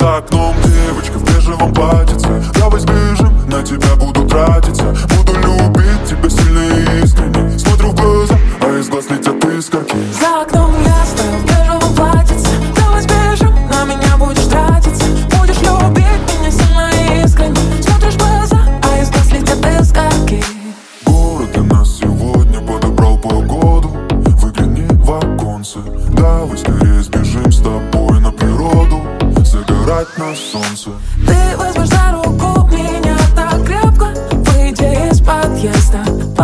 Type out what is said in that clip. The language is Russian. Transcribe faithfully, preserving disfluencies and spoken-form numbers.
За окном девочка в бежевом платьице. Давай сбежим, на тебя буду тратиться. Буду любить тебя сильно и искренне. Смотрю в глаза, а из глаз летят искорки. За окном я стою в бежевом платьице. Давай сбежим, на меня будешь тратиться. Будешь любить меня сильно и искренне. Смотришь в глаза, а из глаз летят искорки. Город для нас сегодня подобрал погоду. Выгляни в оконце. Давай скорее сбежим с тобой на природу, загорать на солнце. Ты возьмешь за руку меня так крепко, выйдя из подъезда.